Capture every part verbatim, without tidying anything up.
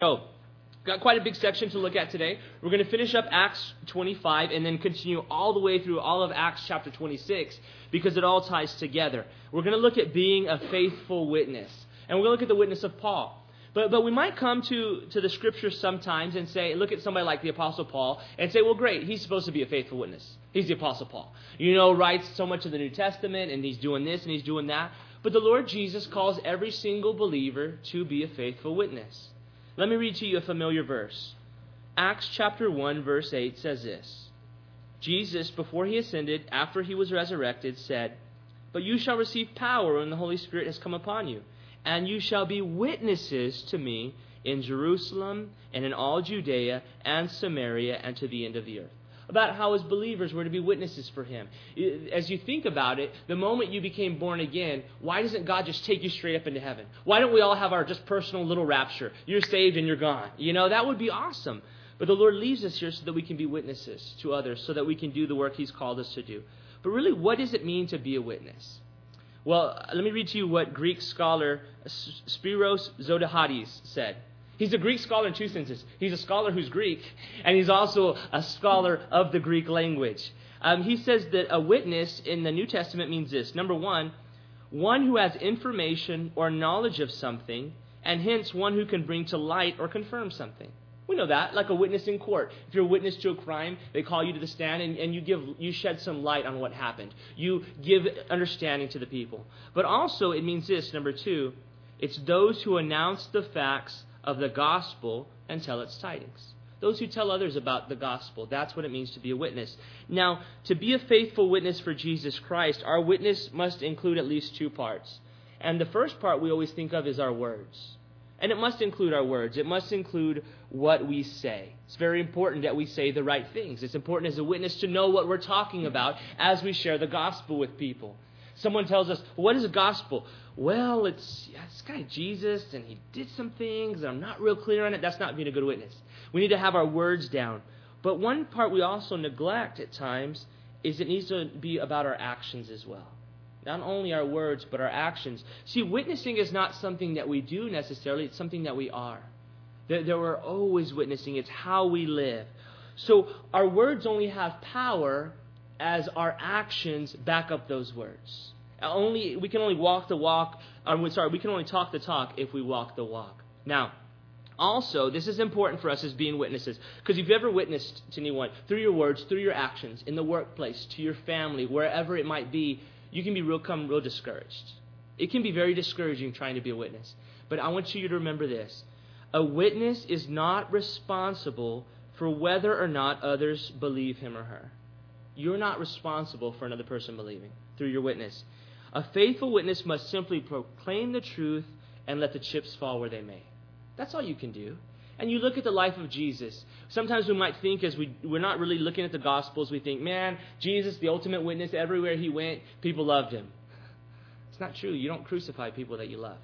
So, got quite a big section to look at today. We're going to finish up Acts twenty-five and then continue all the way through all of Acts chapter twenty-six because it all ties together. We're going to look at being a faithful witness. And we're going to look at the witness of Paul. But but we might come to, to the Scriptures sometimes and say, look at somebody like the Apostle Paul and say, well, great, he's supposed to be a faithful witness. He's the Apostle Paul. You know, writes so much of the New Testament, and he's doing this and he's doing that. But the Lord Jesus calls every single believer to be a faithful witness. Let me read to you a familiar verse. Acts chapter one, verse eight says this. Jesus, before he ascended, after he was resurrected, said, "But you shall receive power when the Holy Spirit has come upon you. And you shall be witnesses to me in Jerusalem and in all Judea and Samaria and to the end of the earth." About how as believers we're to be witnesses for him. As you think about it, the moment you became born again, why doesn't God just take you straight up into heaven? Why don't we all have our just personal little rapture? You're saved and you're gone. You know, that would be awesome. But the Lord leaves us here so that we can be witnesses to others, so that we can do the work he's called us to do. But really, what does it mean to be a witness? Well, let me read to you what Greek scholar Spiros Zodhiates said. He's a Greek scholar in two senses. He's a scholar who's Greek, and he's also a scholar of the Greek language. Um, he says that a witness in the New Testament means this. Number one, one who has information or knowledge of something, and hence one who can bring to light or confirm something. We know that, like a witness in court. If you're a witness to a crime, they call you to the stand and, and you give you shed some light on what happened. You give understanding to the people. But also it means this, number two, it's those who announce the facts of the gospel and tell its tidings. Those who tell others about the gospel. That's what it means to be a witness. Now, to be a faithful witness for Jesus Christ, our witness must include at least two parts. And the first part we always think of is our words. And it must include our words. It must include what we say. It's very important that we say the right things. It's important as a witness to know what we're talking about as we share the gospel with people. Someone tells us, what is the gospel? Well, it's yeah, this guy Jesus, and he did some things, and I'm not real clear on it. That's not being a good witness. We need to have our words down. But one part we also neglect at times is it needs to be about our actions as well. Not only our words, but our actions. See, witnessing is not something that we do necessarily. It's something that we are. That we're always witnessing. It's how we live. So our words only have power as our actions back up those words. Only we can only walk the walk. Or, sorry, we can only talk the talk if we walk the walk. Now, also, this is important for us as being witnesses. Because if you've ever witnessed to anyone, through your words, through your actions, in the workplace, to your family, wherever it might be, you can be real, come real discouraged. It can be very discouraging trying to be a witness. But I want you to remember this. A witness is not responsible for whether or not others believe him or her. You're not responsible for another person believing through your witness. A faithful witness must simply proclaim the truth and let the chips fall where they may. That's all you can do. And you look at the life of Jesus. Sometimes we might think as we, we're not really looking at the Gospels, we think, man, Jesus, the ultimate witness, everywhere he went, people loved him. It's not true. You don't crucify people that you love.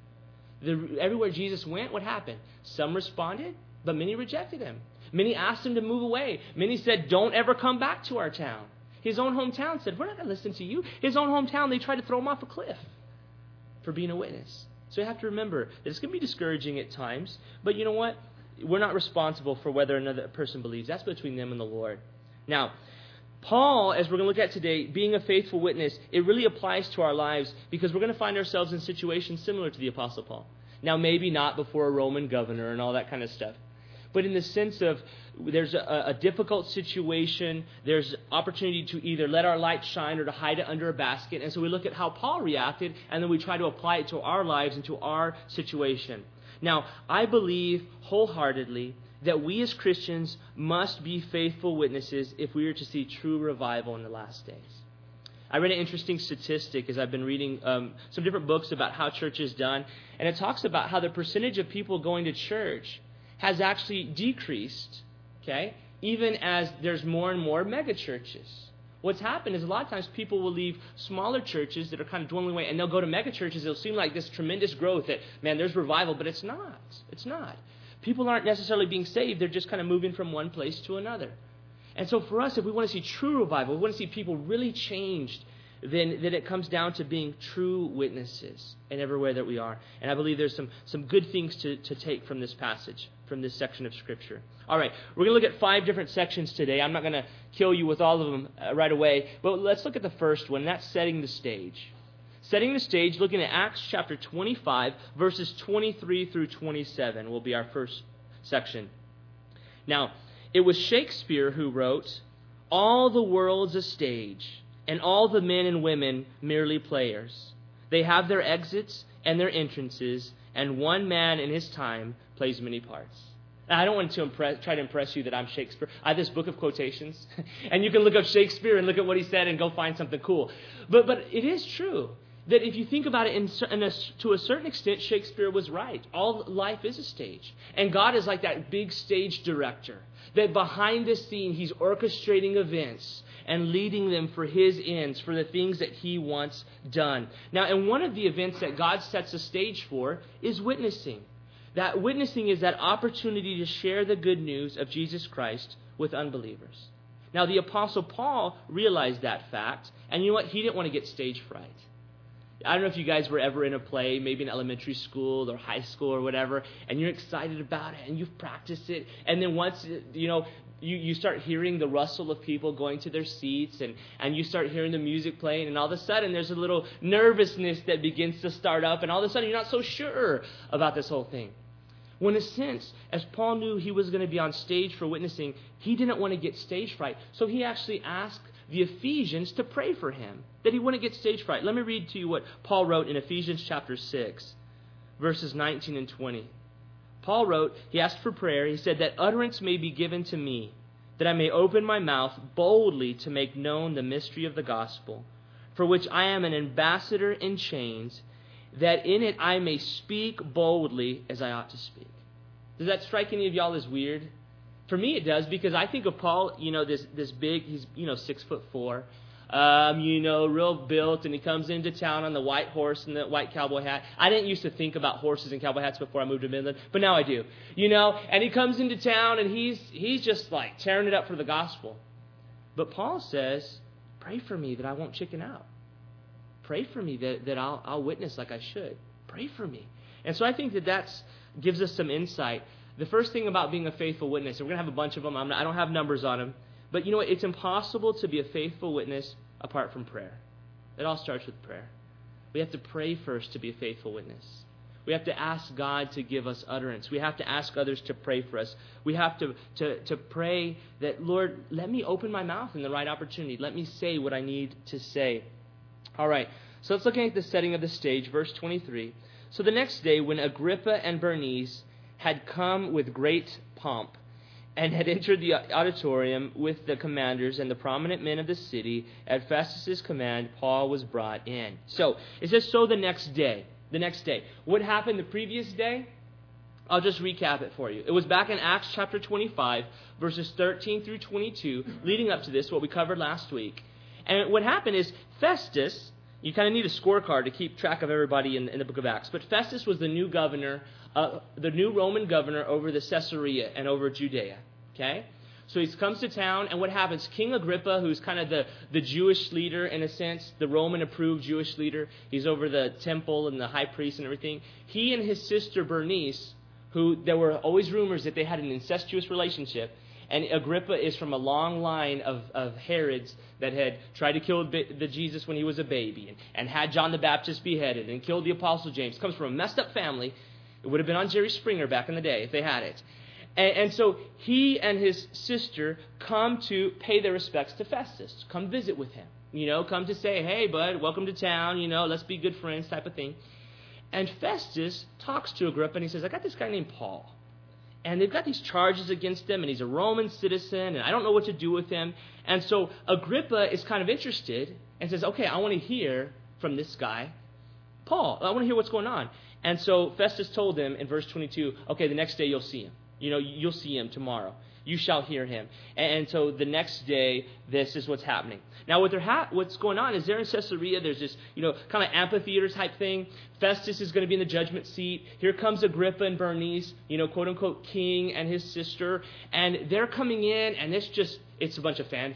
The, everywhere Jesus went, what happened? Some responded, but many rejected him. Many asked him to move away. Many said, don't ever come back to our town. His own hometown said, we're not going to listen to you. His own hometown, they tried to throw him off a cliff for being a witness. So you have to remember that it's going to be discouraging at times. But you know what? We're not responsible for whether another person believes. That's between them and the Lord. Now, Paul, as we're going to look at today, being a faithful witness, it really applies to our lives because we're going to find ourselves in situations similar to the Apostle Paul. Now, maybe not before a Roman governor and all that kind of stuff. But in the sense of there's a, a difficult situation, there's opportunity to either let our light shine or to hide it under a basket. And so we look at how Paul reacted, and then we try to apply it to our lives and to our situation. Now, I believe wholeheartedly that we as Christians must be faithful witnesses if we are to see true revival in the last days. I read an interesting statistic as I've been reading um, some different books about how church is done, and it talks about how the percentage of people going to church has actually decreased, okay, even as there's more and more mega churches. What's happened is a lot of times people will leave smaller churches that are kind of dwindling away, and they'll go to mega churches. It'll seem like this tremendous growth that, man, there's revival, but it's not. It's not. People aren't necessarily being saved. They're just kind of moving from one place to another. And so for us, if we want to see true revival, we want to see people really changed, then, then it comes down to being true witnesses in everywhere that we are. And I believe there's some, some good things to, to take from this passage, from this section of Scripture. All right, we're going to look at five different sections today. I'm not going to kill you with all of them uh, right away, but let's look at the first one, and that's setting the stage. Setting the stage, looking at Acts chapter twenty-five, verses twenty-three through twenty-seven will be our first section. Now, it was Shakespeare who wrote, "All the world's a stage, and all the men and women merely players. They have their exits and their entrances, and one man in his time plays many parts." Now, I don't want to impress, try to impress you that I'm Shakespeare. I have this book of quotations, and you can look up Shakespeare and look at what he said and go find something cool. But but it is true that if you think about it, in, in a, to a certain extent, Shakespeare was right. All life is a stage. And God is like that big stage director, that behind the scene, He's orchestrating events and leading them for His ends, for the things that He wants done. Now, and one of the events that God sets a stage for is witnessing. That witnessing is that opportunity to share the good news of Jesus Christ with unbelievers. Now, the Apostle Paul realized that fact, and you know what? He didn't want to get stage fright. I don't know if you guys were ever in a play, maybe in elementary school or high school or whatever, and you're excited about it, and you've practiced it, and then once, you know, you, you start hearing the rustle of people going to their seats, and, and you start hearing the music playing, and all of a sudden there's a little nervousness that begins to start up, and all of a sudden you're not so sure about this whole thing. Well, in a sense, as Paul knew he was going to be on stage for witnessing, he didn't want to get stage fright, so he actually asked the Ephesians to pray for him, that he wouldn't get stage fright. Let me read to you what Paul wrote in Ephesians chapter six, verses nineteen and twenty. Paul wrote, he asked for prayer, he said, "That utterance may be given to me, that I may open my mouth boldly to make known the mystery of the gospel, for which I am an ambassador in chains, that in it I may speak boldly as I ought to speak." Does that strike any of y'all as weird? For me, it does, because I think of Paul, you know, this this big, he's, you know, six foot four, um, you know, real built, and he comes into town on the white horse and the white cowboy hat. I didn't used to think about horses and cowboy hats before I moved to Midland, but now I do, you know, and he comes into town, and he's he's just like tearing it up for the gospel. But Paul says, pray for me that I won't chicken out. Pray for me that, that I'll, I'll witness like I should. Pray for me. And so I think that that gives us some insight. The first thing about being a faithful witness, and we're going to have a bunch of them. I'm not, I don't have numbers on them. But you know what? It's impossible to be a faithful witness apart from prayer. It all starts with prayer. We have to pray first to be a faithful witness. We have to ask God to give us utterance. We have to ask others to pray for us. We have to, to, to pray that, Lord, let me open my mouth in the right opportunity. Let me say what I need to say. All right, so let's look at the setting of the stage, verse twenty-three. "So the next day, when Agrippa and Bernice had come with great pomp and had entered the auditorium with the commanders and the prominent men of the city, at Festus' command, Paul was brought in." So it says, so the next day. The next day. What happened the previous day? I'll just recap it for you. It was back in Acts chapter twenty-five, verses thirteen through twenty-two, leading up to this, what we covered last week. And what happened is Festus, you kind of need a scorecard to keep track of everybody in, in the book of Acts, but Festus was the new governor, uh, the new Roman governor over the Caesarea and over Judea. Okay? So he comes to town, and what happens? King Agrippa, who's kind of the, the Jewish leader in a sense, the Roman-approved Jewish leader, he's over the temple and the high priest and everything. He and his sister Bernice, who there were always rumors that they had an incestuous relationship, and Agrippa is from a long line of, of Herods that had tried to kill the Jesus when he was a baby, and, and had John the Baptist beheaded, and killed the Apostle James. Comes from a messed up family. It would have been on Jerry Springer back in the day if they had it. And, and so he and his sister come to pay their respects to Festus. Come visit with him. You know, come to say, hey, bud, welcome to town. You know, let's be good friends type of thing. And Festus talks to Agrippa, and he says, I got this guy named Paul. And they've got these charges against him, and he's a Roman citizen, and I don't know what to do with him. And so Agrippa is kind of interested and says, okay, I want to hear from this guy, Paul. I want to hear what's going on. And so Festus told him in verse twenty-two, okay, the next day you'll see him. You know, you'll see him tomorrow. You shall hear him. And so the next day, this is what's happening. Now, what they're ha- what's going on is there in Caesarea, there's this, you know, kind of amphitheater type thing. Festus is going to be in the judgment seat. Here comes Agrippa and Bernice, you know, quote unquote, king and his sister. And they're coming in, and it's just, it's a bunch of fanfare.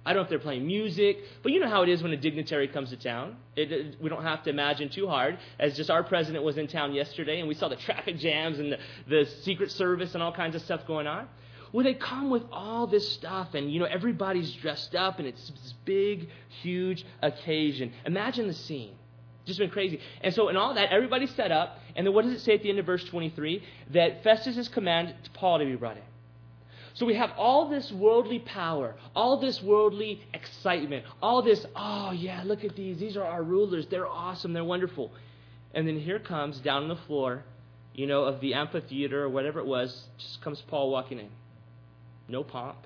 I don't know if they're playing music, but you know how it is when a dignitary comes to town. It, it, we don't have to imagine too hard, as just our president was in town yesterday, and we saw the traffic jams and the, the Secret Service and all kinds of stuff going on. Well, they come with all this stuff, and, you know, everybody's dressed up, and it's this big, huge occasion. Imagine the scene. Just been crazy. And so in all that, everybody's set up, and then what does it say at the end of verse twenty-three? That Festus is commanded to Paul to be brought in. So we have all this worldly power, all this worldly excitement, all this, oh yeah, look at these. These are our rulers. They're awesome. They're wonderful. And then here comes, down on the floor, you know, of the amphitheater or whatever it was, just comes Paul walking in. No pomp,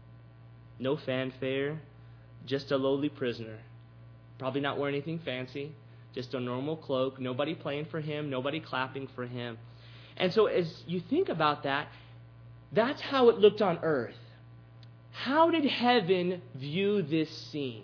no fanfare, just a lowly prisoner. Probably not wearing anything fancy, just a normal cloak, nobody playing for him, nobody clapping for him. And so as you think about that, that's how it looked on earth. How did heaven view this scene?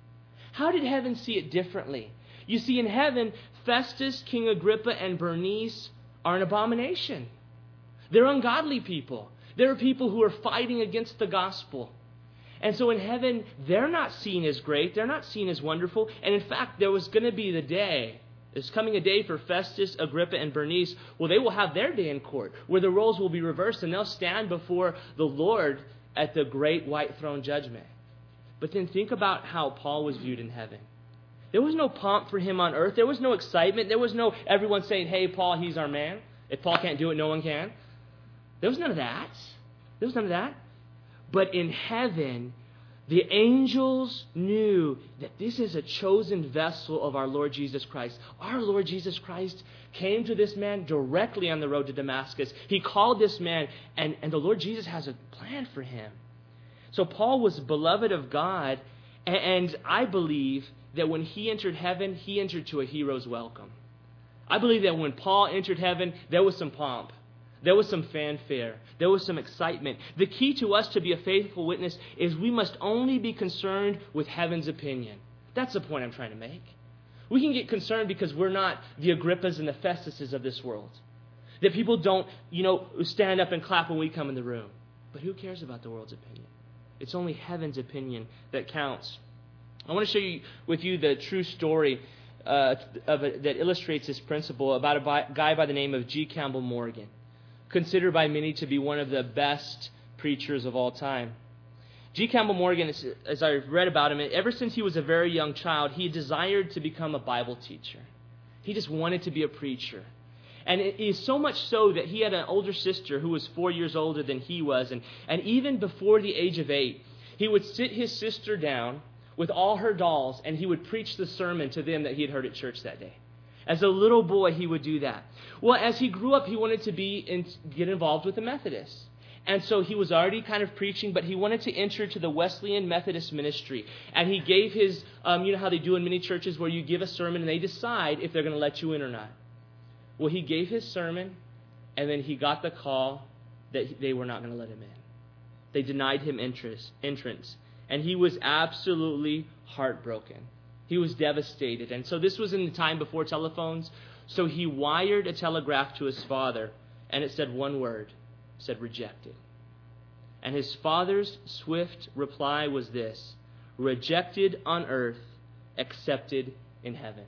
How did heaven see it differently? You see, in heaven, Festus, King Agrippa, and Bernice are an abomination. They're ungodly people. They're people who are fighting against the gospel. And so in heaven, they're not seen as great. They're not seen as wonderful. And in fact, there was going to be the day, there's coming a day for Festus, Agrippa, and Bernice. Well, they will have their day in court, where the roles will be reversed, and they'll stand before the Lord at the great white throne judgment. But then think about how Paul was viewed in heaven. There was no pomp for him on earth. There was no excitement. There was no everyone saying, hey, Paul, he's our man. If Paul can't do it, no one can. There was none of that. There was none of that. But in heaven, the angels knew that this is a chosen vessel of our Lord Jesus Christ. Our Lord Jesus Christ came to this man directly on the road to Damascus. He called this man, and, and the Lord Jesus has a plan for him. So Paul was beloved of God, and, and I believe that when he entered heaven, he entered to a hero's welcome. I believe that when Paul entered heaven, there was some pomp. There was some fanfare. There was some excitement. The key to us to be a faithful witness is we must only be concerned with heaven's opinion. That's the point I'm trying to make. We can get concerned because we're not the Agrippas and the Festuses of this world. That people don't, you know, stand up and clap when we come in the room. But who cares about the world's opinion? It's only heaven's opinion that counts. I want to show you with you the true story uh, of a, that illustrates this principle about a by, guy by the name of G. Campbell Morgan, considered by many to be one of the best preachers of all time. G. Campbell Morgan, as I've read about him, ever since he was a very young child, he desired to become a Bible teacher. He just wanted to be a preacher. And it is so much so that he had an older sister who was four years older than he was. And, and even before the age of eight, he would sit his sister down with all her dolls, and he would preach the sermon to them that he had heard at church that day. As a little boy, he would do that. Well, as he grew up, he wanted to be in, get involved with the Methodists. And so he was already kind of preaching, but he wanted to enter to the Wesleyan Methodist ministry. And he gave his, um, you know how they do in many churches where you give a sermon and they decide if they're going to let you in or not. Well, he gave his sermon, and then he got the call that they were not going to let him in. They denied him interest, entrance. And he was absolutely heartbroken. He was devastated. And so this was in the time before telephones. So he wired a telegraph to his father, and it said one word. It said rejected. And his father's swift reply was this: rejected on earth, accepted in heaven.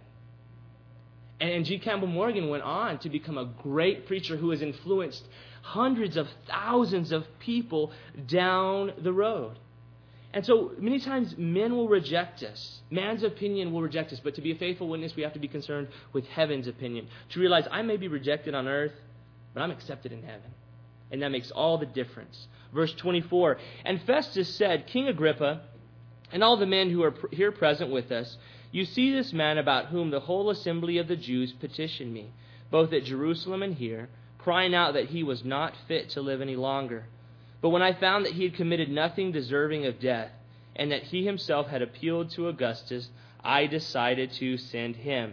And G. Campbell Morgan went on to become a great preacher who has influenced hundreds of thousands of people down the road. And so many times men will reject us. Man's opinion will reject us. But to be a faithful witness, we have to be concerned with heaven's opinion. To realize I may be rejected on earth, but I'm accepted in heaven. And that makes all the difference. Verse twenty-four, and Festus said, King Agrippa, and all the men who are here present with us, you see this man about whom the whole assembly of the Jews petitioned me, both at Jerusalem and here, crying out that he was not fit to live any longer. But when I found that he had committed nothing deserving of death, and that he himself had appealed to Augustus, I decided to send him.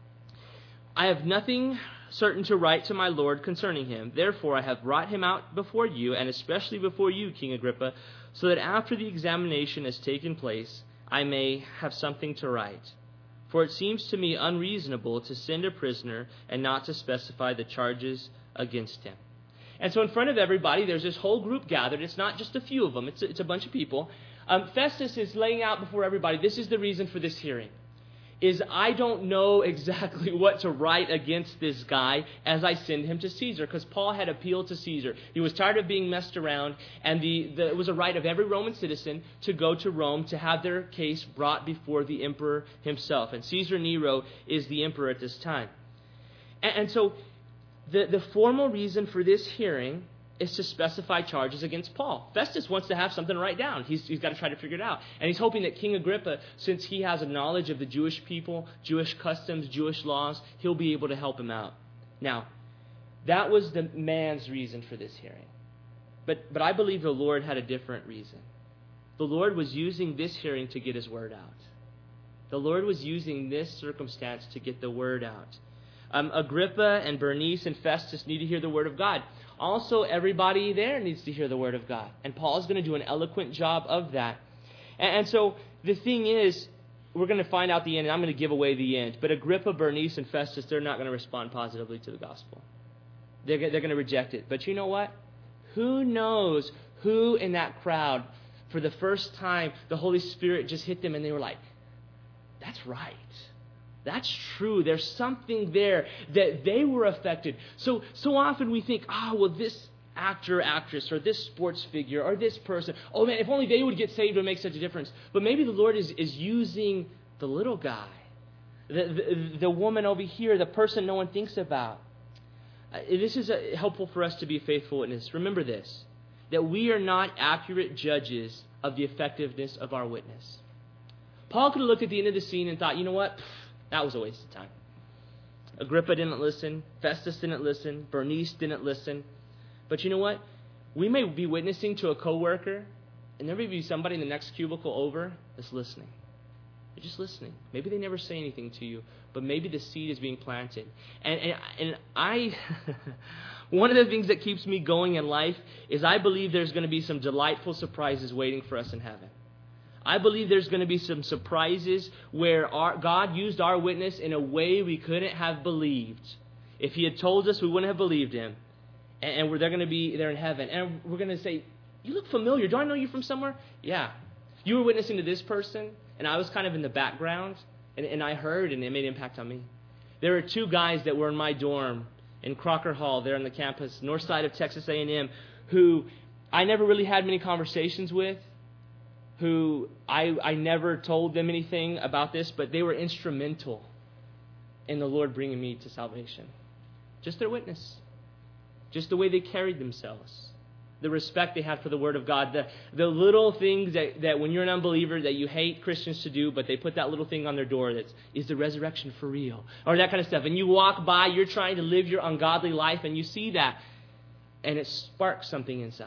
I have nothing certain to write to my Lord concerning him. Therefore I have brought him out before you, and especially before you, King Agrippa, so that after the examination has taken place, I may have something to write. For it seems to me unreasonable to send a prisoner and not to specify the charges against him. And so in front of everybody, there's this whole group gathered. It's not just a few of them. It's a, it's a bunch of people. Um, Festus is laying out before everybody, this is the reason for this hearing, is I don't know exactly what to write against this guy as I send him to Caesar, because Paul had appealed to Caesar. He was tired of being messed around, and the, the, it was a right of every Roman citizen to go to Rome to have their case brought before the emperor himself. And Caesar Nero is the emperor at this time. And, and so the, the formal reason for this hearing is to specify charges against Paul. Festus wants to have something to write down. He's, he's got to try to figure it out. And he's hoping that King Agrippa, since he has a knowledge of the Jewish people, Jewish customs, Jewish laws, he'll be able to help him out. Now, that was the man's reason for this hearing. But, but I believe the Lord had a different reason. The Lord was using this hearing to get his word out. The Lord was using this circumstance to get the word out. Um, Agrippa and Bernice and Festus need to hear the word of God. Also, everybody there needs to hear the word of God. And Paul is going to do an eloquent job of that. And, and so the thing is, we're going to find out the end, and I'm going to give away the end. But Agrippa, Bernice, and Festus, they're not going to respond positively to the gospel. They're, they're going to reject it. But you know what? Who knows who in that crowd, for the first time, the Holy Spirit just hit them, and they were like, that's right. That's true. There's something there that they were affected. So so often we think, ah, oh, well, this actor, actress, or this sports figure, or this person, oh man, if only they would get saved, it would make such a difference. But maybe the Lord is, is using the little guy, the, the, the woman over here, the person no one thinks about. Uh, this is a, helpful for us to be a faithful witness. Remember this, that we are not accurate judges of the effectiveness of our witness. Paul could have looked at the end of the scene and thought, you know what? That was a waste of time. Agrippa didn't listen. Festus didn't listen. Bernice didn't listen. But you know what? We may be witnessing to a coworker, and there may be somebody in the next cubicle over that's listening. They're just listening. Maybe they never say anything to you, but maybe the seed is being planted. And and, and I, one of the things that keeps me going in life is I believe there's going to be some delightful surprises waiting for us in heaven. I believe there's going to be some surprises where our, God used our witness in a way we couldn't have believed. If he had told us, we wouldn't have believed him. And, and we're, they're going to be there in heaven. And we're going to say, you look familiar. Do I know you from somewhere? Yeah. You were witnessing to this person, and I was kind of in the background, and, and I heard, and it made an impact on me. There were two guys that were in my dorm in Crocker Hall there on the campus, north side of Texas A and M, who I never really had many conversations with, who I, I never told them anything about this, but they were instrumental in the Lord bringing me to salvation. Just their witness. Just the way they carried themselves. The respect they had for the Word of God. The, the little things that, that when you're an unbeliever that you hate Christians to do, but they put that little thing on their door that's, is the resurrection for real? Or that kind of stuff. And you walk by, you're trying to live your ungodly life, and you see that, and it sparks something inside.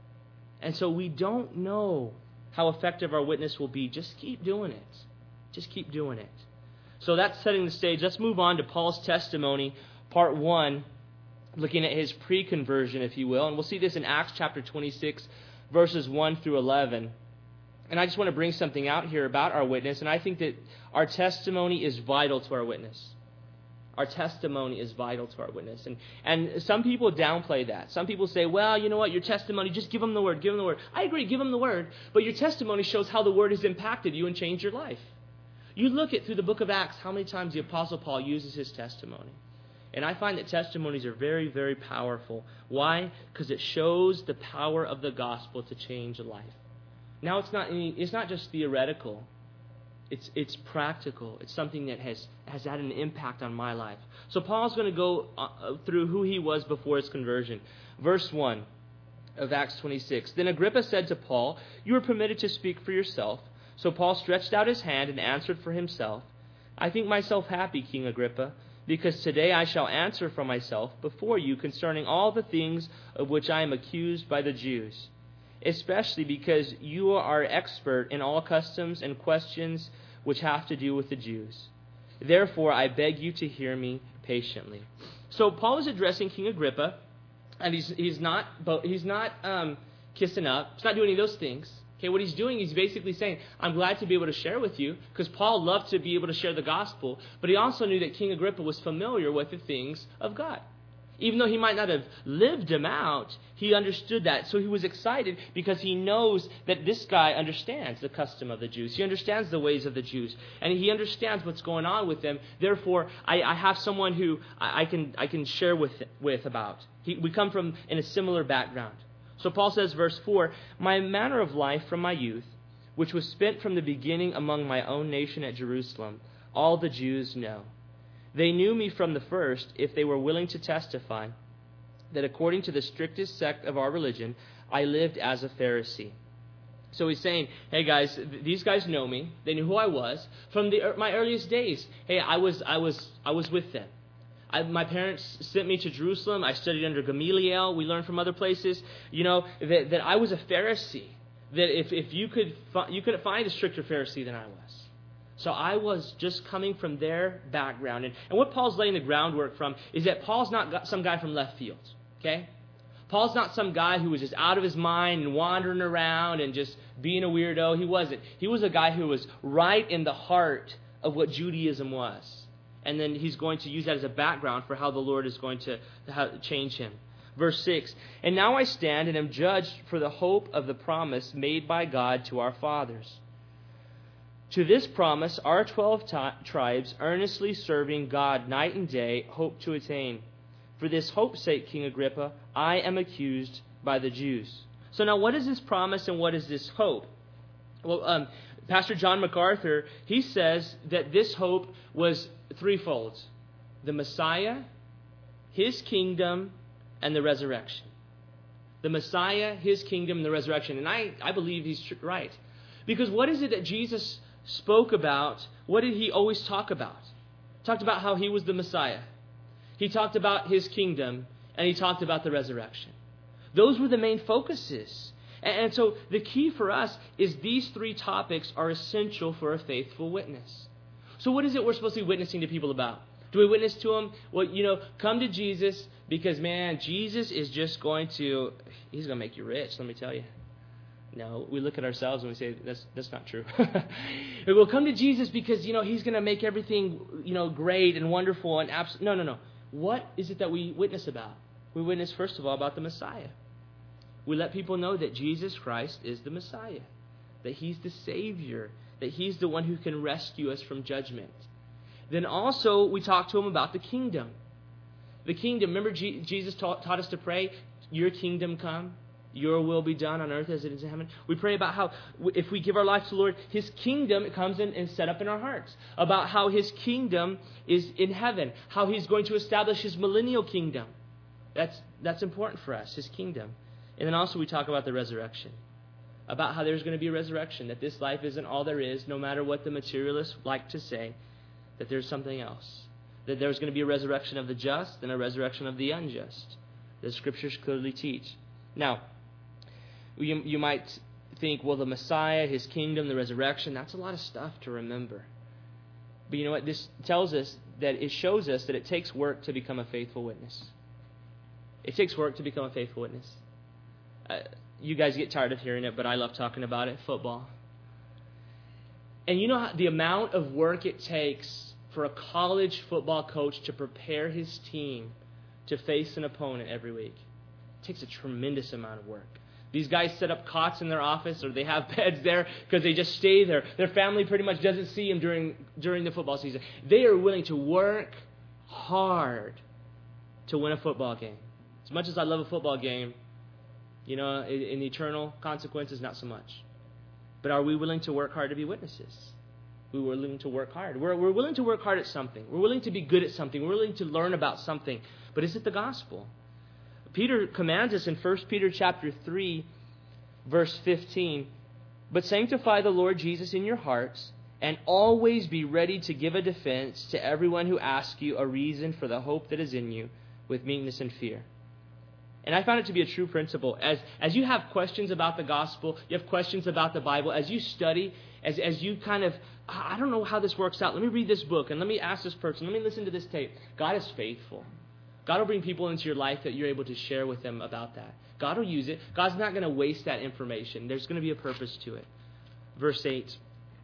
And so we don't know how effective our witness will be. Just keep doing it. Just keep doing it. So that's setting the stage. Let's move on to Paul's testimony, part one, looking at his pre-conversion, if you will. And we'll see this in Acts chapter twenty-six, verses one through eleven. And I just want to bring something out here about our witness. And I think that our testimony is vital to our witness. Our testimony is vital to our witness. And and some people downplay that. Some people say, well, you know what, your testimony, just give them the word, give them the word. I agree, give them the word. But your testimony shows how the word has impacted you and changed your life. You look at through the book of Acts how many times the Apostle Paul uses his testimony. And I find that testimonies are very, very powerful. Why? Because it shows the power of the gospel to change a life. Now, it's not any, it's not just theoretical. It's it's practical. It's something that has, has had an impact on my life. So Paul's going to go uh, through who he was before his conversion. Verse one of Acts twenty-six. Then Agrippa said to Paul, you are permitted to speak for yourself. So Paul stretched out his hand and answered for himself. I think myself happy, King Agrippa, because today I shall answer for myself before you concerning all the things of which I am accused by the Jews, especially because you are expert in all customs and questions which have to do with the Jews. Therefore, I beg you to hear me patiently. So Paul is addressing King Agrippa, and he's he's not he's not um, kissing up. He's not doing any of those things. Okay, what he's doing, he's basically saying, I'm glad to be able to share with you, because Paul loved to be able to share the gospel, but he also knew that King Agrippa was familiar with the things of God. Even though he might not have lived them out, he understood that. So he was excited because he knows that this guy understands the custom of the Jews. He understands the ways of the Jews. And he understands what's going on with them. Therefore, I, I have someone who I, I can I can share with with about. He, we come from in a similar background. So Paul says, verse four, "My manner of life from my youth, which was spent from the beginning among my own nation at Jerusalem, all the Jews know. They knew me from the first, if they were willing to testify, that according to the strictest sect of our religion, I lived as a Pharisee." So he's saying, hey guys, th- these guys know me. They knew who I was from the, my earliest days. Hey, I was, I was, I was with them. I, my parents sent me to Jerusalem. I studied under Gamaliel. We learned from other places, you know, that, that I was a Pharisee. That if, if you could, fi- you couldn't find a stricter Pharisee than I was. So I was just coming from their background. And, and what Paul's laying the groundwork from is that Paul's not some guy from left field, okay? Paul's not some guy who was just out of his mind and wandering around and just being a weirdo. He wasn't. He was a guy who was right in the heart of what Judaism was. And then he's going to use that as a background for how the Lord is going to how, change him. Verse six, "And now I stand and am judged for the hope of the promise made by God to our fathers. To this promise, our twelve t- tribes, earnestly serving God night and day, hope to attain. For this hope's sake, King Agrippa, I am accused by the Jews." So now what is this promise and what is this hope? Well, um, Pastor John MacArthur, he says that this hope was threefold: the Messiah, His kingdom, and the resurrection. The Messiah, His kingdom, and the resurrection. And I, I believe he's right. Because what is it that Jesus spoke about? What did he always talk about? Talked about how he was the Messiah. He talked about his kingdom, and he talked about the resurrection. Those were the main focuses. And, and so the key for us is these three topics are essential for a faithful witness. So what is it we're supposed to be witnessing to people about? Do we witness to them? Well, you know, come to Jesus because, man, Jesus is just going to, he's going to make you rich, let me tell you. No, we look at ourselves and we say, that's that's not true. We'll come to Jesus because, you know, he's going to make everything, you know, great and wonderful and abs- No, no, no. What is it that we witness about? We witness, first of all, about the Messiah. We let people know that Jesus Christ is the Messiah, that he's the Savior, that he's the one who can rescue us from judgment. Then also, we talk to them about the kingdom. The kingdom, remember G- Jesus taught, taught us to pray, your kingdom come. Your will be done on earth as it is in heaven. We pray about how if we give our life to the Lord, His kingdom comes in and set up in our hearts. About how His kingdom is in heaven. How He's going to establish His millennial kingdom. That's that's important for us, His kingdom. And then also we talk about the resurrection. About how there's going to be a resurrection. That this life isn't all there is, no matter what the materialists like to say. That there's something else. That there's going to be a resurrection of the just and a resurrection of the unjust. The Scriptures clearly teach. Now, You, you might think, well, the Messiah, His kingdom, the resurrection, that's a lot of stuff to remember. But you know what? This tells us that it shows us that it takes work to become a faithful witness. It takes work to become a faithful witness. Uh, you guys get tired of hearing it, but I love talking about it, football. And you know how, the amount of work it takes for a college football coach to prepare his team to face an opponent every week. It takes a tremendous amount of work. These guys set up cots in their office or they have beds there because they just stay there. Their family pretty much doesn't see them during, during the football season. They are willing to work hard to win a football game. As much as I love a football game, you know, in, in the eternal consequences, not so much. But are we willing to work hard to be witnesses? We're willing to work hard. We're, we're willing to work hard at something. We're willing to be good at something. We're willing to learn about something. But is it the gospel? Peter commands us in First Peter chapter three, verse fifteen, "But sanctify the Lord Jesus in your hearts, and always be ready to give a defense to everyone who asks you a reason for the hope that is in you, with meekness and fear." And I found it to be a true principle. As as you have questions about the gospel, you have questions about the Bible, as you study, as, as you kind of, I don't know how this works out. Let me read this book, and let me ask this person. Let me listen to this tape. God is faithful. God will bring people into your life that you're able to share with them about that. God will use it. God's not going to waste that information. There's going to be a purpose to it. Verse eight.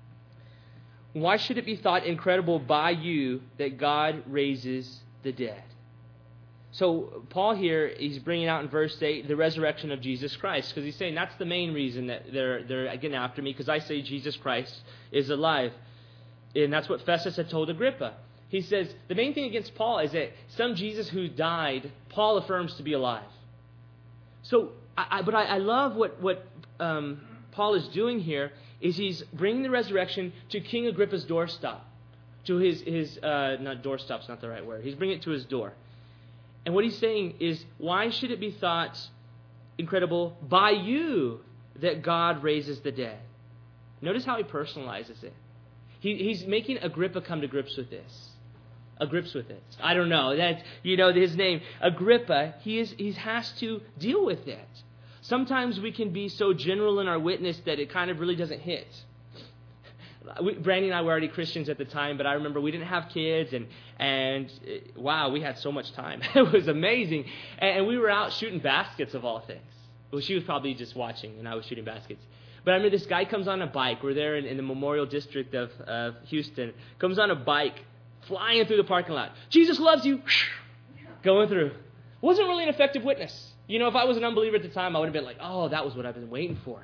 "Why should it be thought incredible by you that God raises the dead?" So Paul here, he's bringing out in verse eight the resurrection of Jesus Christ, because he's saying that's the main reason that they're they're getting after me, because I say Jesus Christ is alive. And that's what Festus had told Agrippa. He says the main thing against Paul is that some Jesus who died, Paul affirms to be alive. So, I, I, but I, I love what, what um, Paul is doing here, is he's bringing the resurrection to King Agrippa's doorstep. To his, his uh, not doorstop's not the right word. He's bringing it to his door. And what he's saying is, why should it be thought incredible by you that God raises the dead? Notice how he personalizes it. He, he's making Agrippa come to grips with this. A grips with it. I don't know. That's, you know, his name. Agrippa, he, is, he has to deal with it. Sometimes we can be so general in our witness that it kind of really doesn't hit. We, Brandy and I were already Christians at the time, but I remember we didn't have kids, and and it, wow, we had so much time. It was amazing. And, and we were out shooting baskets of all things. Well, she was probably just watching, and I was shooting baskets. But I remember this guy comes on a bike. We're there in, in the Memorial District of uh, Houston. Comes on a bike, flying through the parking lot. Jesus loves you. Going through. Wasn't really an effective witness. You know, if I was an unbeliever at the time, I would have been like, oh, that was what I've been waiting for.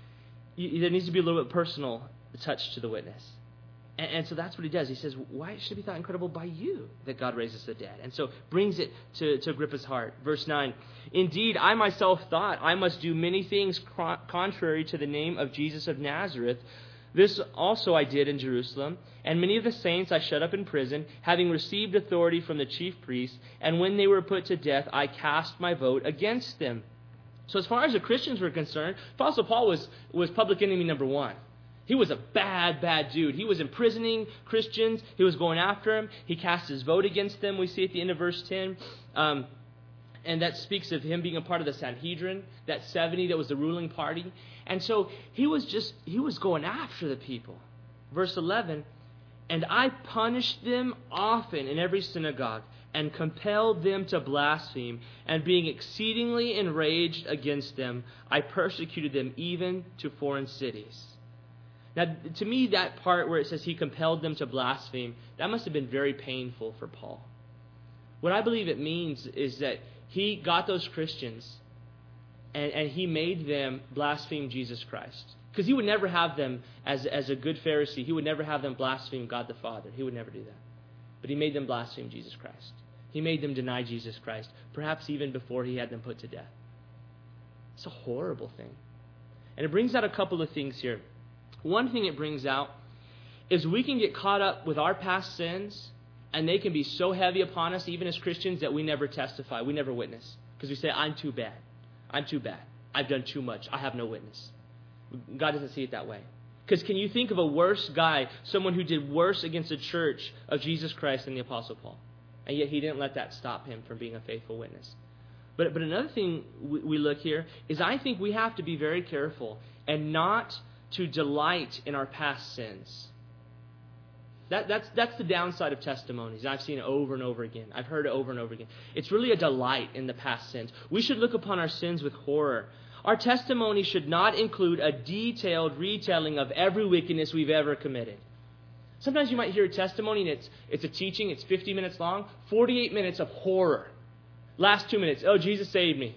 You, there needs to be a little bit personal touch to the witness. And, and so that's what he does. He says, why should it be thought incredible by you that God raises the dead? And so brings it to, to Agrippa's heart. Verse nine, indeed, I myself thought I must do many things co- contrary to the name of Jesus of Nazareth. This also I did in Jerusalem, and many of the saints I shut up in prison, having received authority from the chief priests, and when they were put to death, I cast my vote against them. So as far as the Christians were concerned, Apostle Paul was, was public enemy number one. He was a bad, bad dude. He was imprisoning Christians. He was going after them. He cast his vote against them. We see at the end of verse ten. Um, and that speaks of him being a part of the Sanhedrin, that seventy that was the ruling party. And so he was just, he was going after the people. Verse eleven, and I punished them often in every synagogue, and compelled them to blaspheme, and being exceedingly enraged against them, I persecuted them even to foreign cities. Now, to me, that part where it says he compelled them to blaspheme, that must have been very painful for Paul. What I believe it means is that he got those Christians and, and he made them blaspheme Jesus Christ. Because he would never have them, as, as a good Pharisee, he would never have them blaspheme God the Father. He would never do that. But he made them blaspheme Jesus Christ. He made them deny Jesus Christ, perhaps even before he had them put to death. It's a horrible thing. And it brings out a couple of things here. One thing it brings out is we can get caught up with our past sins, and they can be so heavy upon us, even as Christians, that we never testify, we never witness. Because we say, I'm too bad. I'm too bad. I've done too much. I have no witness. God doesn't see it that way. Because can you think of a worse guy, someone who did worse against the church of Jesus Christ than the Apostle Paul? And yet he didn't let that stop him from being a faithful witness. But, but another thing we, we look here is I think we have to be very careful and not to delight in our past sins. That, that's, that's the downside of testimonies. I've seen it over and over again. I've heard it over and over again. It's really a delight in the past sins. We should look upon our sins with horror. Our testimony should not include a detailed retelling of every wickedness we've ever committed. Sometimes you might hear a testimony and it's, it's a teaching, it's fifty minutes long, forty-eight minutes of horror. Last two minutes, oh, Jesus saved me.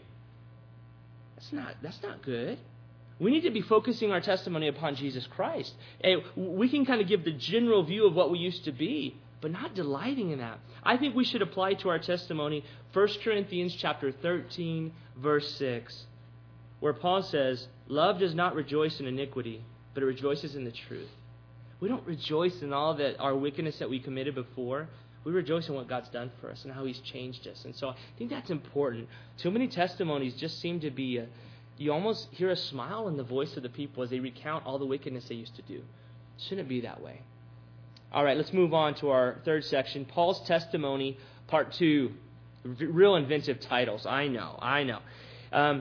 That's not, that's not good. We need to be focusing our testimony upon Jesus Christ. And we can kind of give the general view of what we used to be, but not delighting in that. I think we should apply to our testimony First Corinthians chapter thirteen, verse six, where Paul says, love does not rejoice in iniquity, but it rejoices in the truth. We don't rejoice in all that our wickedness that we committed before. We rejoice in what God's done for us and how He's changed us. And so I think that's important. Too many testimonies just seem to be, a, you almost hear a smile in the voice of the people as they recount all the wickedness they used to do. Shouldn't be that way. All right, let's move on to our third section. Paul's testimony, part two. Real inventive titles. I know, I know. Um,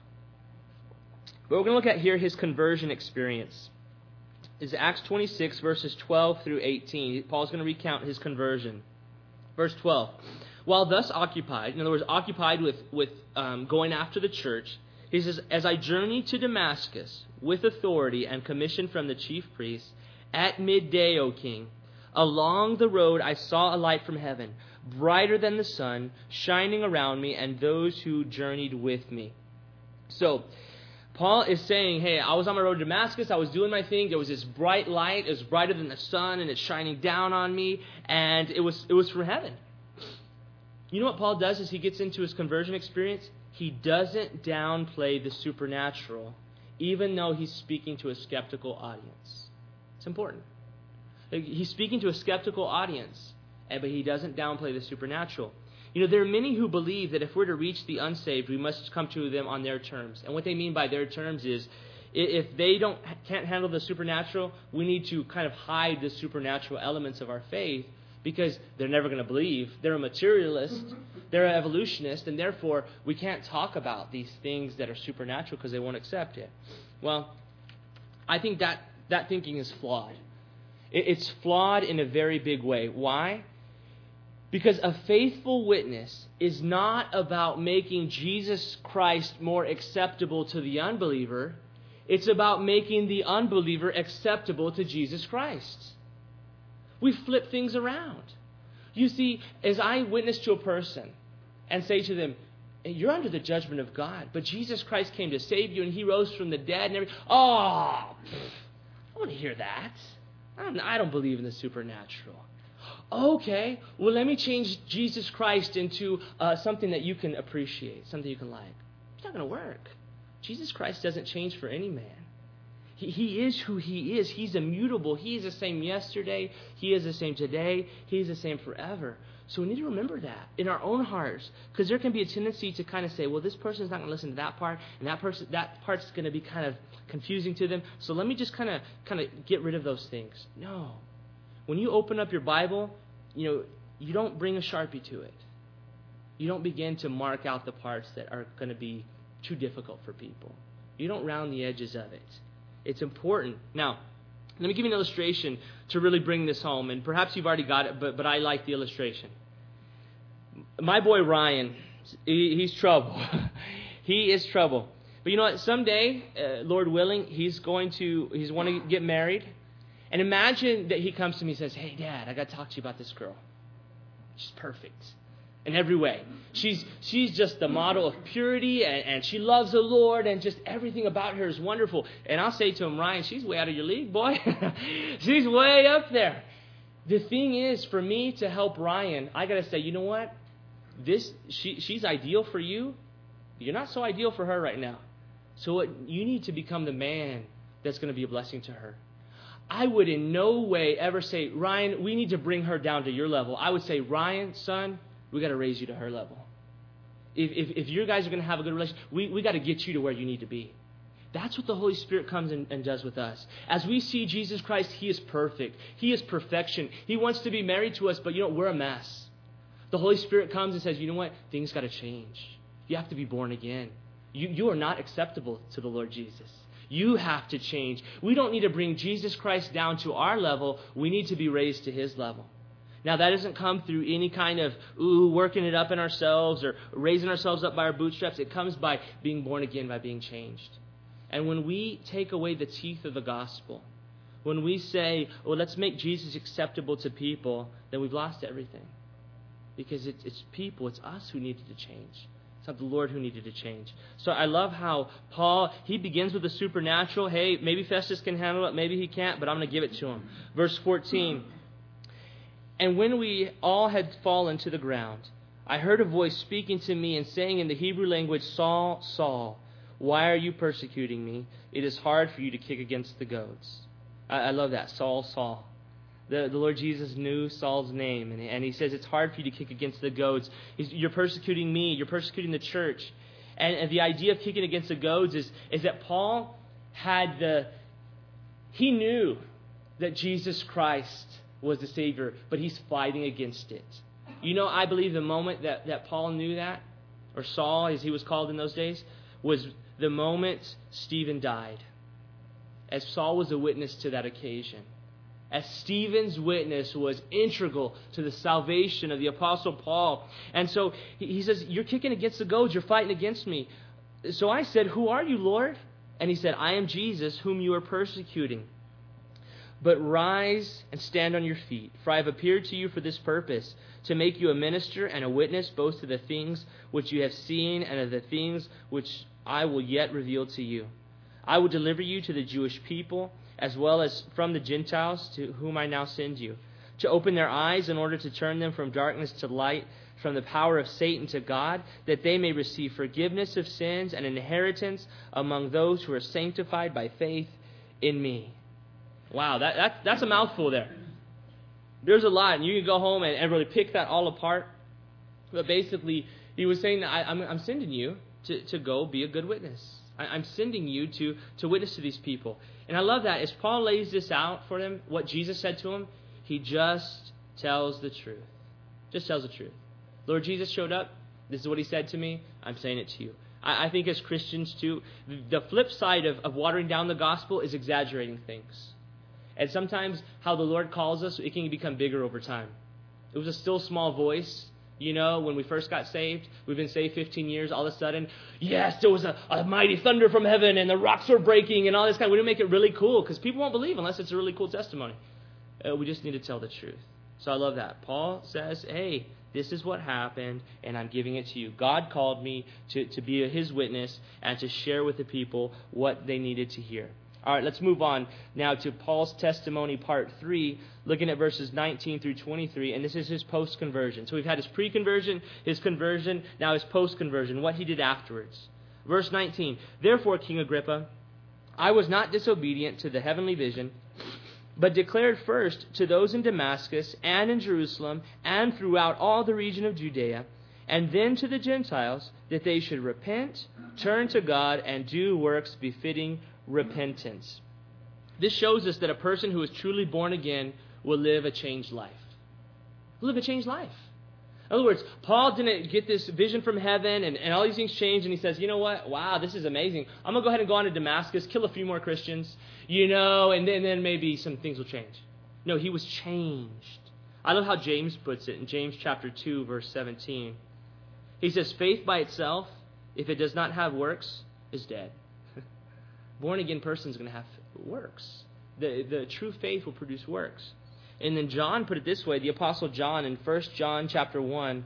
but we're going to look at here his conversion experience. Is Acts twenty-six, verses twelve through eighteen. Paul's going to recount his conversion. Verse twelve. While thus occupied, in other words, occupied with, with um, going after the church, he says, as I journeyed to Damascus with authority and commission from the chief priests, at midday, O king, along the road I saw a light from heaven, brighter than the sun, shining around me and those who journeyed with me. So, Paul is saying, hey, I was on my road to Damascus, I was doing my thing, there was this bright light, it was brighter than the sun, and it's shining down on me, and it was it was from heaven. You know what Paul does as he gets into his conversion experience? He doesn't downplay the supernatural, even though he's speaking to a skeptical audience. It's important. He's speaking to a skeptical audience, but he doesn't downplay the supernatural. You know, there are many who believe that if we're to reach the unsaved, we must come to them on their terms. And what they mean by their terms is, if they don't can't handle the supernatural, we need to kind of hide the supernatural elements of our faith, because they're never going to believe. They're a materialist, they're an evolutionist, and therefore we can't talk about these things that are supernatural because they won't accept it. Well, I think that, that thinking is flawed. It, it's flawed in a very big way. Why? Because a faithful witness is not about making Jesus Christ more acceptable to the unbeliever. It's about making the unbeliever acceptable to Jesus Christ. We flip things around. You see, as I witness to a person and say to them, you're under the judgment of God, but Jesus Christ came to save you and he rose from the dead and everything. Oh, pff, I want to hear that. I don't, I don't believe in the supernatural. Okay, well, let me change Jesus Christ into uh, something that you can appreciate, something you can like. It's not going to work. Jesus Christ doesn't change for any man. He, he is who he is. He's immutable. He is the same yesterday. He is the same today. He is the same forever. So we need to remember that in our own hearts, because there can be a tendency to kind of say, well, this person's not going to listen to that part, and that person, that part's going to be kind of confusing to them. So let me just kind of, kind of get rid of those things. No. When you open up your Bible, you know, you don't bring a Sharpie to it. You don't begin to mark out the parts that are going to be too difficult for people. You don't round the edges of it. It's important. Now, let me give you an illustration to really bring this home, and perhaps you've already got it, but, but I like the illustration. My boy Ryan, he, he's trouble. He is trouble. But you know what? Someday, uh, Lord willing, he's going to, he's want to get married. And imagine that he comes to me and says, hey, Dad, I got to talk to you about this girl. She's perfect in every way. She's she's just the model of purity, and, and she loves the Lord, and just everything about her is wonderful. And I'll say to him, Ryan, she's way out of your league, boy. She's way up there. The thing is, for me to help Ryan, I got to say, you know what? This she she's ideal for you. You're not so ideal for her right now. So what, you need to become the man that's going to be a blessing to her. I would in no way ever say, Ryan, we need to bring her down to your level. I would say, Ryan, son, we got to raise you to her level. If if, if you guys are going to have a good relationship, we, we got to get you to where you need to be. That's what the Holy Spirit comes and, and does with us. As we see Jesus Christ, He is perfect. He is perfection. He wants to be married to us, but you know, we're a mess. The Holy Spirit comes and says, you know what? Things got to change. You have to be born again. You, you are not acceptable to the Lord Jesus. You have to change. We don't need to bring Jesus Christ down to our level. We need to be raised to His level. Now, that doesn't come through any kind of, ooh, working it up in ourselves or raising ourselves up by our bootstraps. It comes by being born again, by being changed. And when we take away the teeth of the gospel, when we say, well, let's make Jesus acceptable to people, then we've lost everything. Because it's, it's people, it's us who needed to change. It's not the Lord who needed to change. So I love how Paul, he begins with the supernatural. Hey, maybe Festus can handle it, maybe he can't, but I'm going to give it to him. Verse fourteen. And when we all had fallen to the ground, I heard a voice speaking to me and saying in the Hebrew language, Saul, Saul, why are you persecuting me? It is hard for you to kick against the goads. I, I love that. Saul, Saul. The, the Lord Jesus knew Saul's name, and, and he says it's hard for you to kick against the goads. He's, you're persecuting me. You're persecuting the church. And, and the idea of kicking against the goads is, is that Paul had the, he knew that Jesus Christ was the Savior, but he's fighting against it. You know, I believe the moment that, that Paul knew that, or Saul, as he was called in those days, was the moment Stephen died. As Saul was a witness to that occasion. As Stephen's witness was integral to the salvation of the Apostle Paul. And so he, he says, you're kicking against the goads, you're fighting against me. So I said, who are you, Lord? And he said, I am Jesus, whom you are persecuting. But rise and stand on your feet, for I have appeared to you for this purpose, to make you a minister and a witness both to the things which you have seen and of the things which I will yet reveal to you. I will deliver you to the Jewish people, as well as from the Gentiles to whom I now send you, to open their eyes in order to turn them from darkness to light, from the power of Satan to God, that they may receive forgiveness of sins and an inheritance among those who are sanctified by faith in me. Wow, that, that that's a mouthful there. There's a lot, and you can go home and, and really pick that all apart. But basically, he was saying, that I, I'm, I'm sending you to, to go be a good witness. I, I'm sending you to, to witness to these people. And I love that. As Paul lays this out for them, what Jesus said to him, he just tells the truth. Just tells the truth. Lord Jesus showed up. This is what he said to me. I'm saying it to you. I, I think as Christians, too, the flip side of, of watering down the gospel is exaggerating things. And sometimes how the Lord calls us, it can become bigger over time. It was a still small voice, you know, when we first got saved. We've been saved fifteen years. All of a sudden, yes, there was a, a mighty thunder from heaven and the rocks were breaking and all this kind of. We didn't make it really cool because people won't believe unless it's a really cool testimony. Uh, we just need to tell the truth. So I love that. Paul says, hey, this is what happened, and I'm giving it to you. God called me to, to be his witness and to share with the people what they needed to hear. All right, let's move on now to Paul's testimony, part three, looking at verses nineteen through twenty-three, and this is his post-conversion. So we've had his pre-conversion, his conversion, now his post-conversion, what he did afterwards. Verse nineteen, therefore, King Agrippa, I was not disobedient to the heavenly vision, but declared first to those in Damascus and in Jerusalem and throughout all the region of Judea, and then to the Gentiles, that they should repent, turn to God, and do works befitting repentance. This shows us that a person who is truly born again will live a changed life. Will live a changed life. In other words, Paul didn't get this vision from heaven and, and all these things changed, and he says, you know what? Wow, this is amazing. I'm going to go ahead and go on to Damascus, kill a few more Christians, you know, and then, then maybe some things will change. No, he was changed. I love how James puts it in James chapter two, verse seventeen. He says, faith by itself, if it does not have works, is dead. Born-again person is going to have works. The, the true faith will produce works. And then John put it this way, the Apostle John in First John chapter one,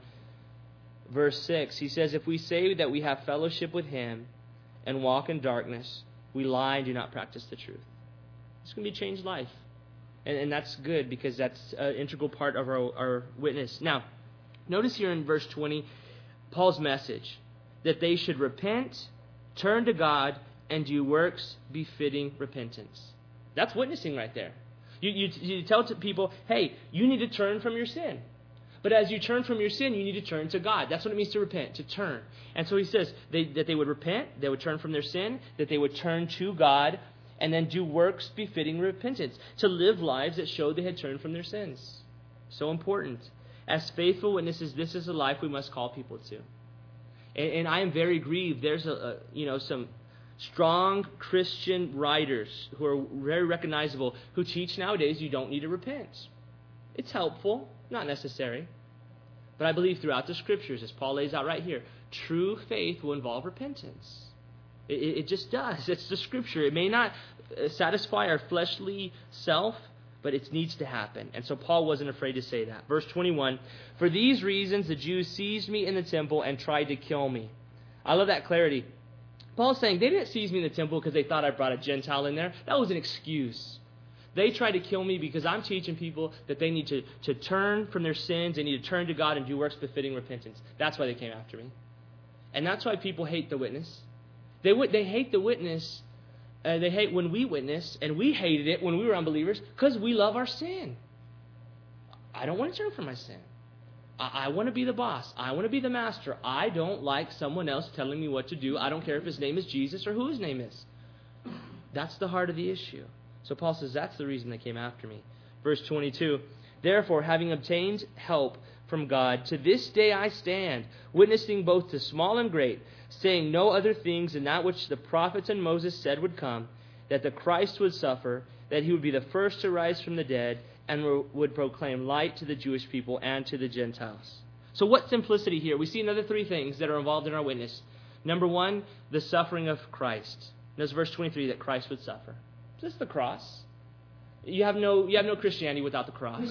verse six, he says, if we say that we have fellowship with him and walk in darkness, we lie and do not practice the truth. It's going to be a changed life. And, and that's good because that's an integral part of our, our witness. Now, notice here in verse twenty, Paul's message, that they should repent, turn to God, and do works befitting repentance. That's witnessing right there. You, you, you tell to people, hey, you need to turn from your sin. But as you turn from your sin, you need to turn to God. That's what it means to repent, to turn. And so he says they, that they would repent, they would turn from their sin, that they would turn to God, and then do works befitting repentance, to live lives that showed they had turned from their sins. So important. As faithful witnesses, this is a life we must call people to. And, and I am very grieved. There's a, a you know some strong Christian writers who are very recognizable who teach nowadays you don't need to repent. It's helpful, not necessary. But I believe throughout the Scriptures, as Paul lays out right here, true faith will involve repentance. It, it just does. It's the Scripture. It may not satisfy our fleshly self, but it needs to happen. And so Paul wasn't afraid to say that. Verse twenty-one, for these reasons the Jews seized me in the temple and tried to kill me. I love that clarity. Paul's saying they didn't seize me in the temple because they thought I brought a Gentile in there. That was an excuse. They tried to kill me because I'm teaching people that they need to, to turn from their sins. They need to turn to God and do works befitting repentance. That's why they came after me. And that's why people hate the witness. They they hate the witness. Uh, they hate when we witness, and we hated it when we were unbelievers because we love our sin. I don't want to turn from my sin. I want to be the boss. I want to be the master. I don't like someone else telling me what to do. I don't care if his name is Jesus or who his name is. That's the heart of the issue. So Paul says that's the reason they came after me. Verse twenty-two, therefore, having obtained help from God, to this day I stand, witnessing both to small and great, saying no other things than that which the prophets and Moses said would come, that the Christ would suffer, that he would be the first to rise from the dead, and would proclaim light to the Jewish people and to the Gentiles. So what's simplicity here? We see another three things that are involved in our witness. Number one, the suffering of Christ. Notice verse twenty-three, that Christ would suffer. This is the cross. You have no, you have no Christianity without the cross.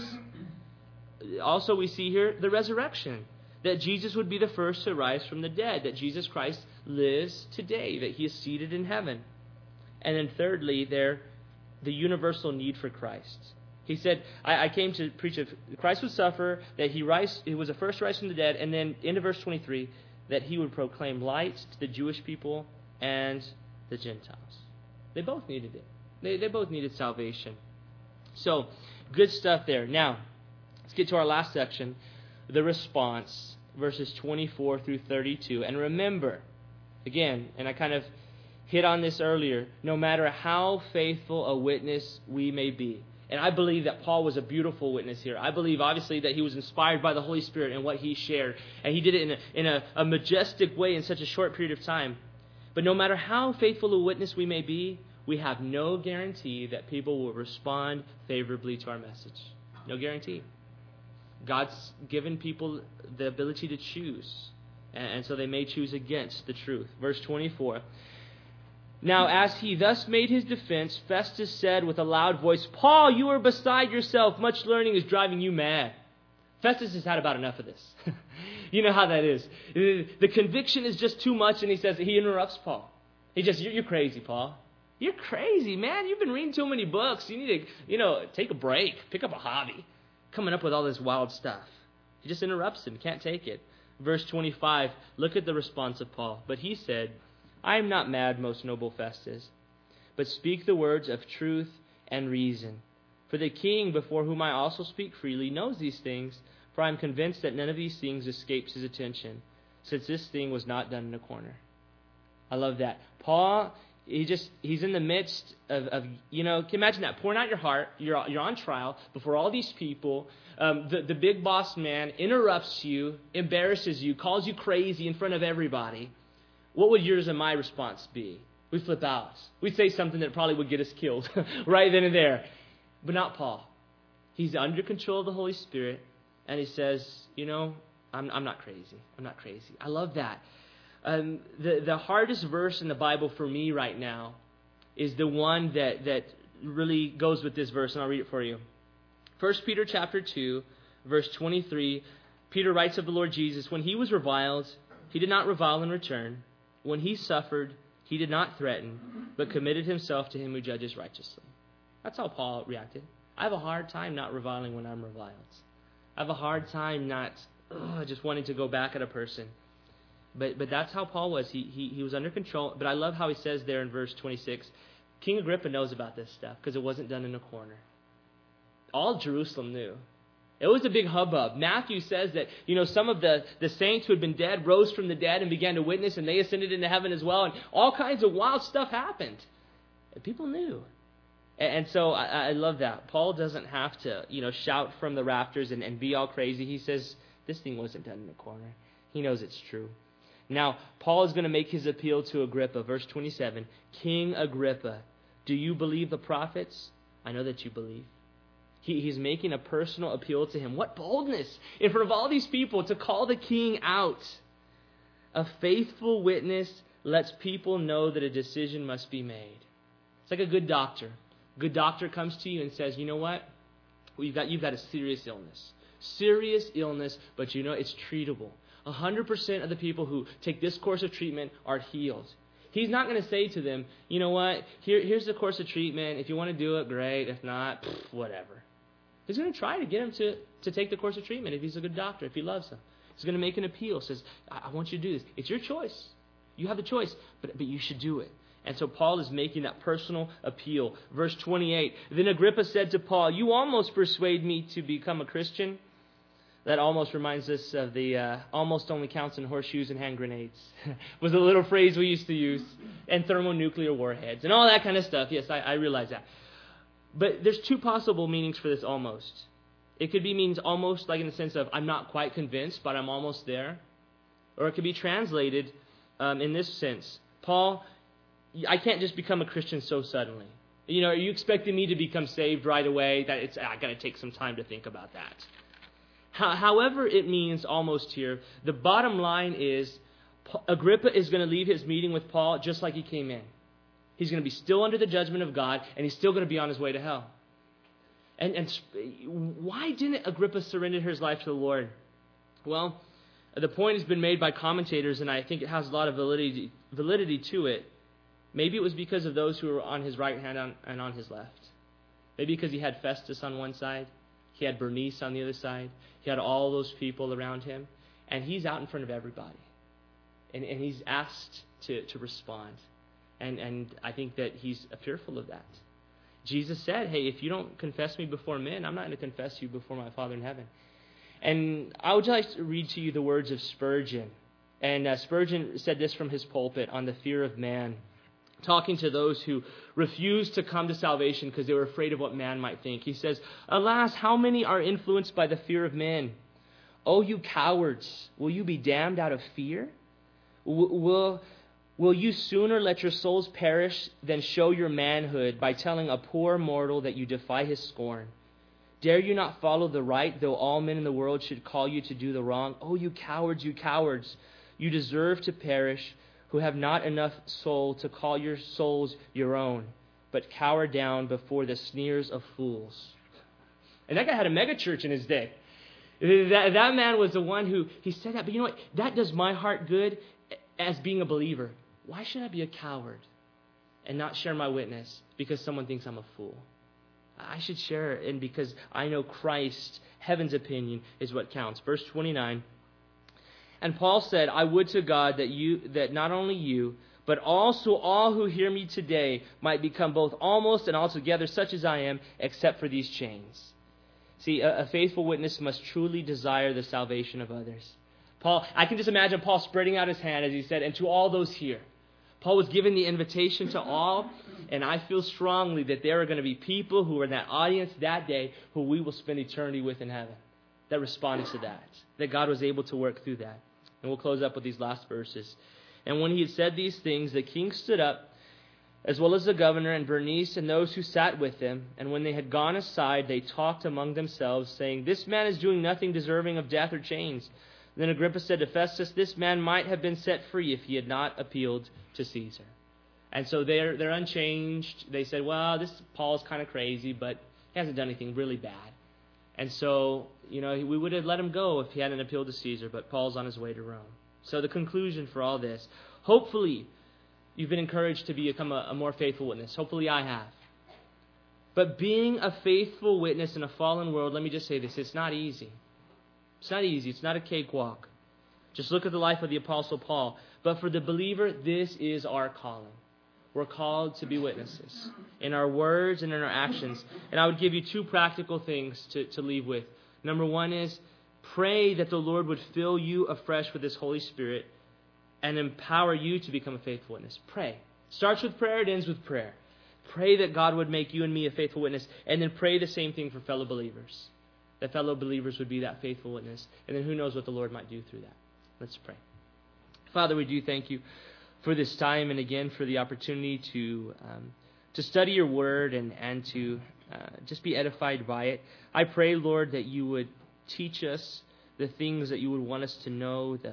Also, we see here the resurrection, that Jesus would be the first to rise from the dead, that Jesus Christ lives today, that he is seated in heaven. And then thirdly, there, the universal need for Christ. He said, I, I came to preach that Christ would suffer, that he, rise, he was the first to rise from the dead, and then into verse twenty-three, that he would proclaim light to the Jewish people and the Gentiles. They both needed it. They, they both needed salvation. So, good stuff there. Now, let's get to our last section, the response, verses twenty-four through thirty-two. And remember, again, and I kind of hit on this earlier, no matter how faithful a witness we may be. And I believe that Paul was a beautiful witness here. I believe, obviously, that he was inspired by the Holy Spirit in what he shared. And he did it in a, in a, a majestic way in such a short period of time. But no matter how faithful a witness we may be, we have no guarantee that people will respond favorably to our message. No guarantee. God's given people the ability to choose. And so they may choose against the truth. Verse twenty-four. Now, as he thus made his defense, Festus said with a loud voice, Paul, you are beside yourself. Much learning is driving you mad. Festus has had about enough of this. You know how that is. The conviction is just too much, and he says, he interrupts Paul. He just, you're crazy, Paul. You're crazy, man. You've been reading too many books. You need to, you know, take a break. Pick up a hobby. Coming up with all this wild stuff. He just interrupts him. Can't take it. Verse twenty-five, look at the response of Paul. But he said, I am not mad, most noble Festus, but speak the words of truth and reason. For the king, before whom I also speak freely, knows these things, for I am convinced that none of these things escapes his attention, since this thing was not done in a corner. I love that. Paul, he just, he's in the midst of, of you know, can you imagine that? Pouring out your heart, you're, you're on trial before all these people. Um, the, the big boss man interrupts you, embarrasses you, calls you crazy in front of everybody. What would yours and my response be? We'd flip out. We'd say something that probably would get us killed right then and there. But not Paul. He's under control of the Holy Spirit, and he says, you know, I'm, I'm not crazy. I'm not crazy. I love that. Um, the, the hardest verse in the Bible for me right now is the one that, that really goes with this verse, and I'll read it for you. First Peter chapter two, verse twenty-three, Peter writes of the Lord Jesus, when he was reviled, he did not revile in return. When he suffered, he did not threaten, but committed himself to him who judges righteously. That's how Paul reacted. I have a hard time not reviling when I'm reviled. I have a hard time not ugh, just wanting to go back at a person. But but that's how Paul was. He, he he was under control. But I love how he says there in verse twenty-six, King Agrippa knows about this stuff because it wasn't done in a corner. All Jerusalem knew. It was a big hubbub. Matthew says that, you know, some of the, the saints who had been dead rose from the dead and began to witness, and they ascended into heaven as well. And all kinds of wild stuff happened. And people knew. And, and so I, I love that. Paul doesn't have to, you know, shout from the rafters and, and be all crazy. He says, this thing wasn't done in a corner. He knows it's true. Now, Paul is going to make his appeal to Agrippa. Verse twenty-seven, King Agrippa, do you believe the prophets? I know that you believe. He, he's making a personal appeal to him. What boldness in front of all these people to call the king out. A faithful witness lets people know that a decision must be made. It's like a good doctor. A good doctor comes to you and says, you know what? Well, you've got, you've got a serious illness. Serious illness, but you know it's treatable. one hundred percent of the people who take this course of treatment are healed. He's not going to say to them, you know what? Here, here's the course of treatment. If you want to do it, great. If not, pff, whatever. He's going to try to get him to, to take the course of treatment if he's a good doctor, if he loves him. He's going to make an appeal, says, I, I want you to do this. It's your choice. You have the choice, but, but you should do it. And so Paul is making that personal appeal. Verse twenty-eight, then Agrippa said to Paul, you almost persuade me to become a Christian. That almost reminds us of the uh, almost only counts in horseshoes and hand grenades. Was a little phrase we used to use. And thermonuclear warheads and all that kind of stuff. Yes, I, I realize that. But there's two possible meanings for this almost. It could be means almost like in the sense of I'm not quite convinced, but I'm almost there. Or it could be translated um, in this sense. Paul, I can't just become a Christian so suddenly. You know, are you expecting me to become saved right away? That it's I got to take some time to think about that. However it means almost here, the bottom line is Agrippa is going to leave his meeting with Paul just like he came in. He's going to be still under the judgment of God, and he's still going to be on his way to hell. And, and why didn't Agrippa surrender his life to the Lord? Well, the point has been made by commentators, and I think it has a lot of validity, validity to it. Maybe it was because of those who were on his right hand on, and on his left. Maybe because he had Festus on one side, he had Bernice on the other side, he had all those people around him, and he's out in front of everybody. And, and he's asked to, to respond. And, and I think that he's fearful of that. Jesus said, hey, if you don't confess me before men, I'm not going to confess you before my Father in heaven. And I would like to read to you the words of Spurgeon. And uh, Spurgeon said this from his pulpit on the fear of man, talking to those who refused to come to salvation because they were afraid of what man might think. He says, alas, how many are influenced by the fear of men? Oh, you cowards, will you be damned out of fear? W- will... Will you sooner let your souls perish than show your manhood by telling a poor mortal that you defy his scorn? Dare you not follow the right, though all men in the world should call you to do the wrong? Oh, you cowards, you cowards, you deserve to perish, who have not enough soul to call your souls your own, but cower down before the sneers of fools. And that guy had a mega church in his day. That, that man was the one who, he said that, but you know what? That does my heart good as being a believer. Why should I be a coward and not share my witness because someone thinks I'm a fool? I should share it, and because I know Christ, heaven's opinion, is what counts. Verse twenty-nine, and Paul said, I would to God that you, that not only you, but also all who hear me today might become both almost and altogether such as I am, except for these chains. See, a, a faithful witness must truly desire the salvation of others. Paul, I can just imagine Paul spreading out his hand as he said, and to all those here. Paul was giving the invitation to all, and I feel strongly that there are going to be people who are in that audience that day who we will spend eternity with in heaven that responded to that, that God was able to work through that. And we'll close up with these last verses. And when he had said these things, the king stood up, as well as the governor and Bernice and those who sat with him. And when they had gone aside, they talked among themselves, saying, this man is doing nothing deserving of death or chains. Then Agrippa said to Festus, this man might have been set free if he had not appealed to Caesar. And so they're they're unchanged. They said, well, this Paul's kind of crazy, but he hasn't done anything really bad. And so, you know, we would have let him go if he hadn't appealed to Caesar, but Paul's on his way to Rome. So the conclusion for all this, hopefully you've been encouraged to become a, a more faithful witness. Hopefully I have. But being a faithful witness in a fallen world, let me just say this, it's not easy. It's not easy. It's not a cakewalk. Just look at the life of the Apostle Paul. But for the believer, this is our calling. We're called to be witnesses in our words and in our actions. And I would give you two practical things to, to leave with. Number one is pray that the Lord would fill you afresh with His Holy Spirit and empower you to become a faithful witness. Pray. Starts with prayer, it ends with prayer. Pray that God would make you and me a faithful witness, and then pray the same thing for fellow believers. That fellow believers would be that faithful witness. And then who knows what the Lord might do through that. Let's pray. Father, we do thank you for this time and again for the opportunity to um, to study your word and, and to uh, just be edified by it. I pray, Lord, that you would teach us the things that you would want us to know, the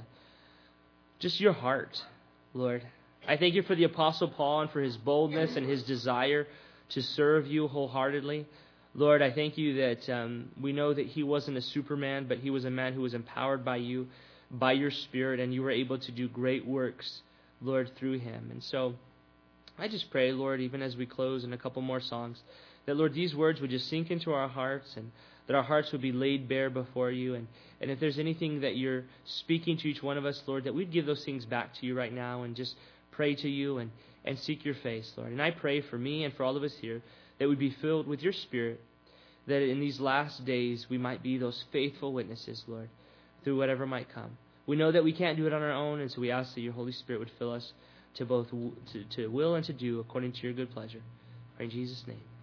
just your heart, Lord. I thank you for the Apostle Paul and for his boldness and his desire to serve you wholeheartedly. Lord, I thank you that um, we know that he wasn't a Superman, but he was a man who was empowered by you, by your Spirit, and you were able to do great works, Lord, through him. And so I just pray, Lord, even as we close in a couple more songs, that, Lord, these words would just sink into our hearts and that our hearts would be laid bare before you. And, and if there's anything that you're speaking to each one of us, Lord, that we'd give those things back to you right now and just pray to you and, and seek your face, Lord. And I pray for me and for all of us here that we'd be filled with your Spirit, that in these last days we might be those faithful witnesses, Lord, through whatever might come. We know that we can't do it on our own, and so we ask that your Holy Spirit would fill us to both w- to, to will and to do according to your good pleasure. In Jesus' name.